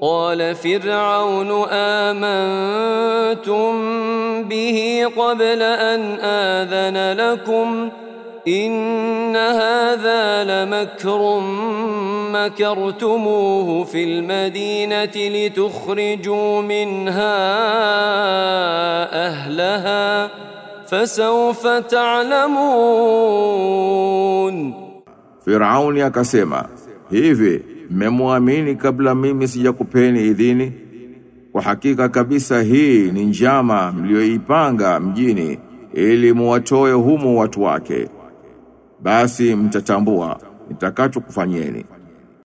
قال فرعون آمنتم به قبل أن آذن لكم إن هذا لمكر مكرتموه في المدينة لتخرجوا منها أهلها فسوف تعلمون. Firauni akasema, hivi mmemwamini kabla mimi sijakupeni idhini? Kwa hakika kabisa hii ni njama mlioipanga mjini ili muwatoe humo watu wake. Basi mtatambua nitakachokufanyeni.